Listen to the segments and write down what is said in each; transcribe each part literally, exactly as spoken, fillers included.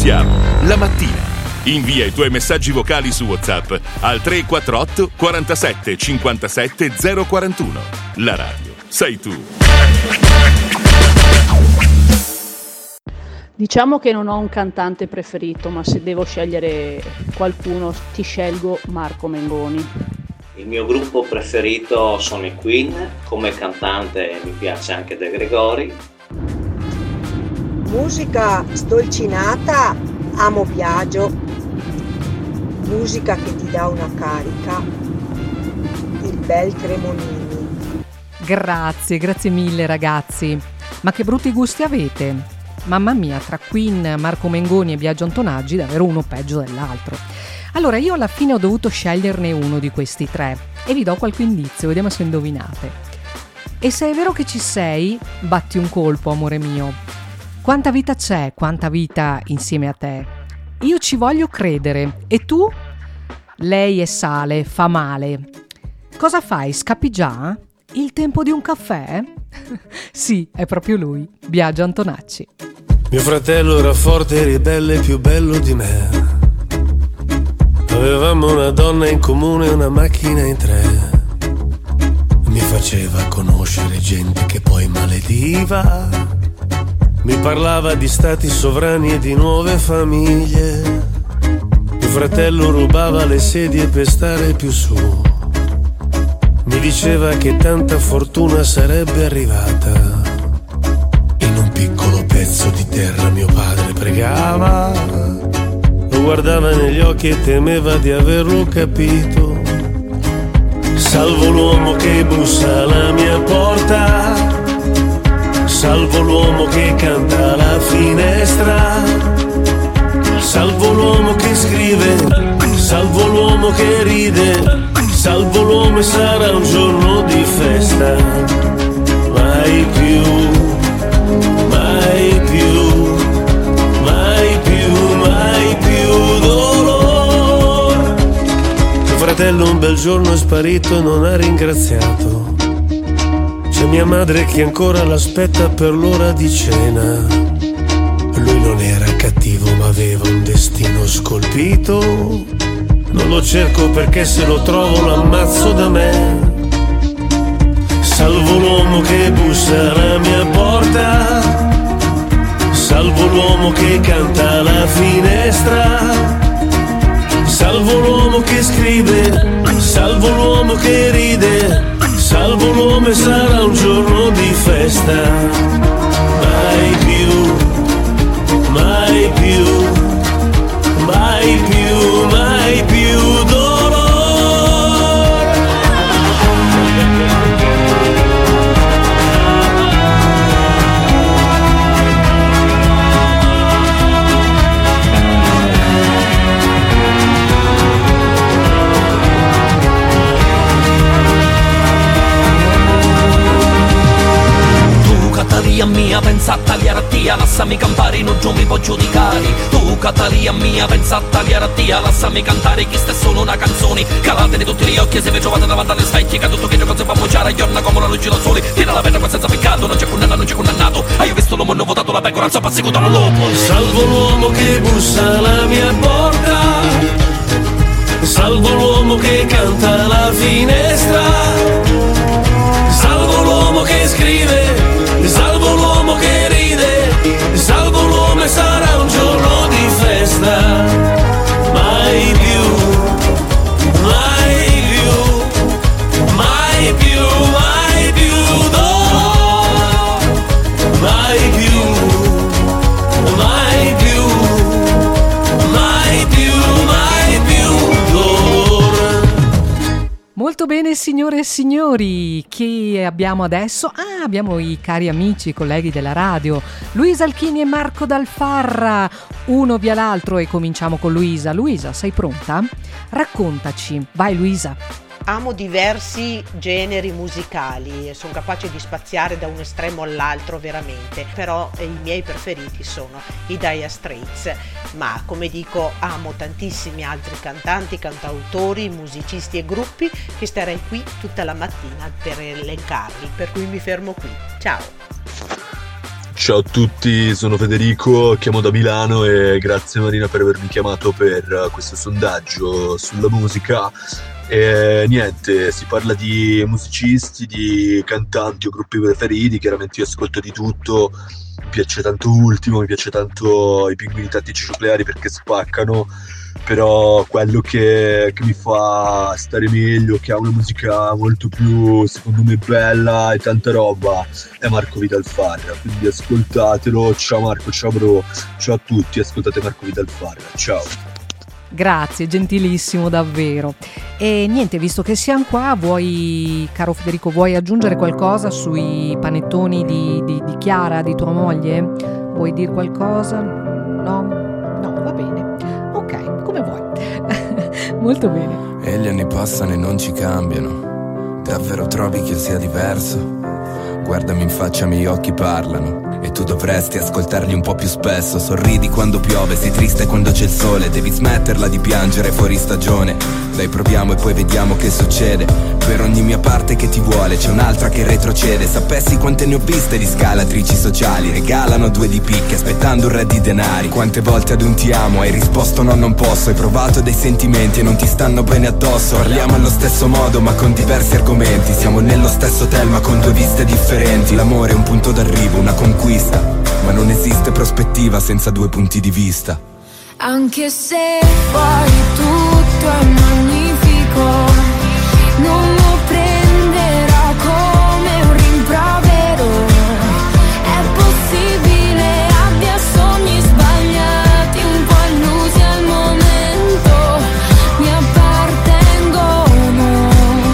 Siamo la mattina. Invia i tuoi messaggi vocali su WhatsApp al tre quattro otto quarantasette cinquantasette zero quarantuno. La radio sei tu. Diciamo che non ho un cantante preferito, ma se devo scegliere qualcuno ti scelgo Marco Mengoni. Il mio gruppo preferito sono i Queen, come cantante mi piace anche De Gregori. Musica sdolcinata, amo Biagio. Musica che ti dà una carica, il bel Cremonini. Grazie, grazie mille ragazzi. Ma che brutti gusti avete? Mamma mia, tra Queen, Marco Mengoni e Biagio Antonaggi, davvero uno peggio dell'altro. Allora, io alla fine ho dovuto sceglierne uno di questi tre e vi do qualche indizio, vediamo se indovinate. E se è vero che ci sei, batti un colpo, amore mio. Quanta vita c'è, quanta vita insieme a te. Io ci voglio credere. E tu? Lei è sale, fa male. Cosa fai? Scappi già? Il tempo di un caffè? Sì, è proprio lui, Biagio Antonacci. Mio fratello era forte, ribelle, più bello di me. Avevamo una donna in comune e una macchina in tre. Mi faceva conoscere gente che poi malediva. Mi parlava di stati sovrani e di nuove famiglie. Mio fratello rubava le sedie per stare più su. Mi diceva che tanta fortuna sarebbe arrivata. In un piccolo pezzo di terra mio padre pregava. Lo guardava negli occhi e temeva di averlo capito. Salvo l'uomo che bussa alla mia porta. Salvo l'uomo che canta alla finestra. Salvo l'uomo che scrive. Salvo l'uomo che ride. Salvo l'uomo e sarà un giorno di festa. Mai più, mai più, mai più, mai più dolore. Mio fratello un bel giorno è sparito e non ha ringraziato. C'è mia madre che ancora l'aspetta per l'ora di cena. Lui non era cattivo ma aveva un destino scolpito. Non lo cerco perché se lo trovo lo ammazzo da me. Salvo l'uomo che bussa alla mia porta. Salvo l'uomo che canta alla finestra. Salvo l'uomo che scrive. Salvo l'uomo che ride. Salvo l'uomo e sarà un giorno di festa. Mai più, mai più, mai più, mai più dolore. Catalia mia, pensa a tagliare a tia, lassami cantare, non giù mi può giudicare. Tu Catalia mia, pensa a tagliare a tia, lassami cantare, chi sta solo una canzone. Calate di tutti gli occhi, se vi trovate davanti alle specchie, che tutto che gioco si fa mucciare, giorna come la luce da sole. Tira la penna qua senza peccato, non c'è condanna, non c'è condannato. Hai visto l'uomo, hanno votato la pecora, non so perseguito un lupo. Salvo l'uomo che bussa alla mia porta. Salvo l'uomo che canta alla finestra. Salvo l'uomo che scrive. Salvo l'uomo che ride, salvo l'uomo e sarà un giorno di festa. Mai più, mai più, mai più, mai più dolore. Mai più, mai più, mai più, mai più dolore. Molto bene signore e signori, chi abbiamo adesso? Ah, abbiamo i cari amici, colleghi della radio, Luisa Alchini e Marco Dalfarra, uno via l'altro e cominciamo con Luisa. Luisa, sei pronta? Raccontaci, vai Luisa. Amo diversi generi musicali, sono capace di spaziare da un estremo all'altro veramente, però i miei preferiti sono i Dire Straits, ma come dico amo tantissimi altri cantanti, cantautori, musicisti e gruppi che starei qui tutta la mattina per elencarli, per cui mi fermo qui. Ciao! Ciao a tutti, sono Federico, chiamo da Milano e grazie Marina per avermi chiamato per questo sondaggio sulla musica. E niente, si parla di musicisti, di cantanti o gruppi preferiti, chiaramente io ascolto di tutto, mi piace tanto Ultimo, mi piace tanto i Pinguini Tattici Nucleari perché spaccano, però quello che, che mi fa stare meglio, che ha una musica molto più, secondo me, bella e tanta roba, è Marco Vitalfarra, quindi ascoltatelo. Ciao Marco, ciao bro, ciao a tutti, ascoltate Marco Vitalfarra, ciao. Grazie, gentilissimo davvero. E niente, visto che siamo qua, vuoi, caro Federico, vuoi aggiungere qualcosa sui panettoni di, di, di Chiara, di tua moglie? Vuoi dire qualcosa? No? No, va bene. Ok, come vuoi. Molto bene. E gli anni passano e non ci cambiano. Davvero trovi che io sia diverso? Guardami in faccia, i miei occhi parlano. E tu dovresti ascoltarli un po' più spesso. Sorridi quando piove, sei triste quando c'è il sole. Devi smetterla di piangere fuori stagione. Dai, proviamo e poi vediamo che succede. Per ogni mia parte che ti vuole c'è un'altra che retrocede. Sapessi quante ne ho viste di scalatrici sociali. Regalano due di picche aspettando un re di denari. Quante volte ad un ti amo hai risposto no, non posso. Hai provato dei sentimenti e non ti stanno bene addosso. Parliamo allo stesso modo ma con diversi argomenti. Siamo nello stesso hotel ma con due viste differenti. L'amore è un punto d'arrivo, una conquista, ma non esiste prospettiva senza due punti di vista. Anche se poi tutto è magnifico, non lo prenderò come un rimprovero. È possibile abbia sogni sbagliati, un po' illusi al momento, mi appartengono.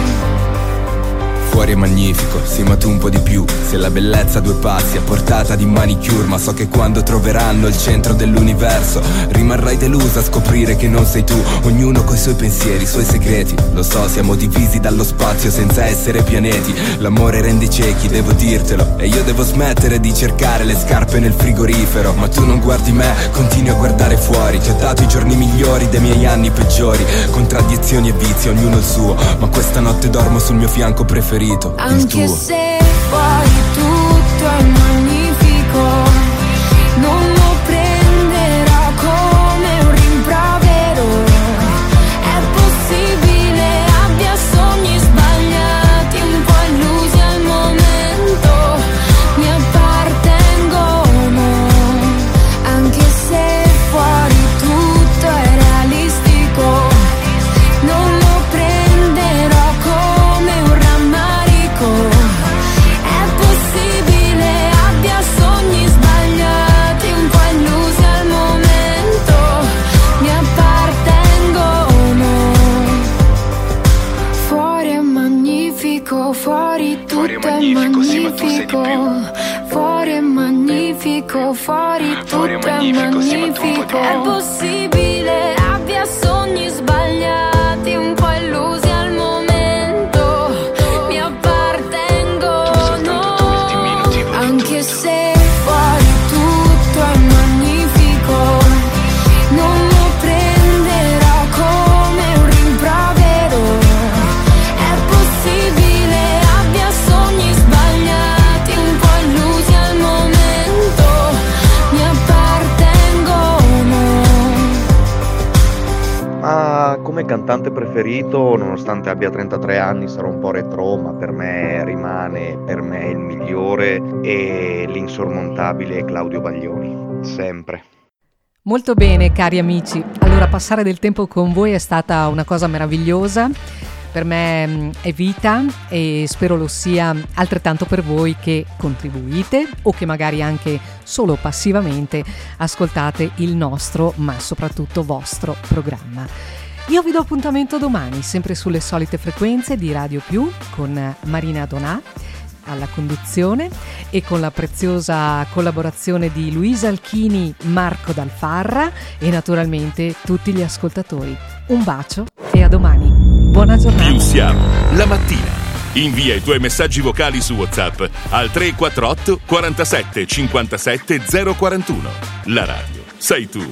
Fuori è magnifico, sì ma tu un po' di più. Se la bellezza a due passi a portata di manicure. Ma so che quando troveranno il centro dell'universo rimarrai delusa a scoprire che non sei tu. Ognuno coi suoi pensieri, i suoi segreti. Lo so, siamo divisi dallo spazio senza essere pianeti. L'amore rende ciechi, devo dirtelo. E io devo smettere di cercare le scarpe nel frigorifero. Ma tu non guardi me, continui a guardare fuori. Ti ho dato i giorni migliori dei miei anni peggiori. Contraddizioni e vizi, ognuno il suo. Ma questa notte dormo sul mio fianco preferito, il tuo. Anche se poi tutto è magnifico, non lo prenderò come un rimprovero. È possibile abbia sogni sbagliati, un po' illusi al momento, mi appartengono. Anche se fuori tutto è realistico, non lo prenderò come un rammarico. Fuori tutto fuori è magnifico, sì, ma tu sei di più. Fuori è magnifico, fuori tutto fuori è magnifico, è magnifico. Sì, ma tu un po' di più. È possibile abbia sogni sbagliati, un po' illusi al momento, mi appartengono. Anche se fuori tutto è magnifico, non lo prenderò come un rimprovero. È possibile Ma come cantante preferito, nonostante abbia trentatré anni, sarò un po' retro, ma per me rimane per me il migliore e l'insormontabile Claudio Baglioni, sempre. Molto bene, cari amici. Allora, passare del tempo con voi è stata una cosa meravigliosa. Per me è vita e spero lo sia altrettanto per voi che contribuite o che magari anche solo passivamente ascoltate il nostro, ma soprattutto vostro programma. Io vi do appuntamento domani, sempre sulle solite frequenze di Radio Più, con Marina Donà alla conduzione e con la preziosa collaborazione di Luisa Alchini, Marco Dalfarra e naturalmente tutti gli ascoltatori. Un bacio e a domani. Buona giornata. Più siamo la mattina. Invia i tuoi messaggi vocali su WhatsApp al tre quattro otto quarantasette cinquantasette zero quarantuno. La radio sei tu.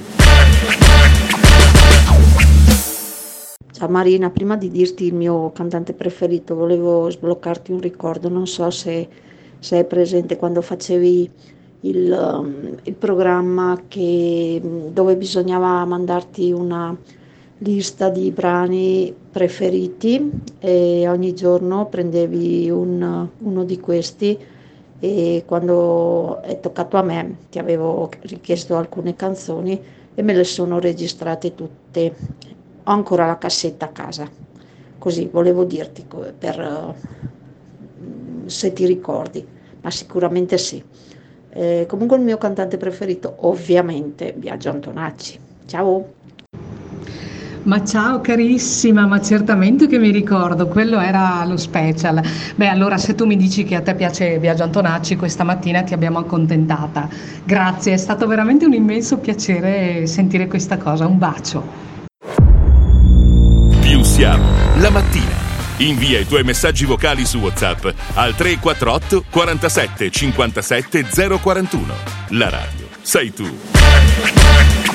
Ciao Marina, prima di dirti il mio cantante preferito volevo sbloccarti un ricordo, non so se sei presente quando facevi il, um, il programma che, dove bisognava mandarti una lista di brani preferiti e ogni giorno prendevi un, uno di questi, e quando è toccato a me ti avevo richiesto alcune canzoni e me le sono registrate tutte. Ho ancora la cassetta a casa, così volevo dirti per, se ti ricordi, ma sicuramente sì. Eh, comunque il mio cantante preferito ovviamente Biagio Antonacci. Ciao! Ma ciao carissima, ma certamente che mi ricordo, quello era lo special. Beh, allora se tu mi dici che a te piace Biagio Antonacci, questa mattina ti abbiamo accontentata. Grazie, è stato veramente un immenso piacere sentire questa cosa. Un bacio. Più siamo la mattina. Invia i tuoi messaggi vocali su WhatsApp al tre quattro otto quarantasette cinquantasette zero quarantuno. La radio sei tu.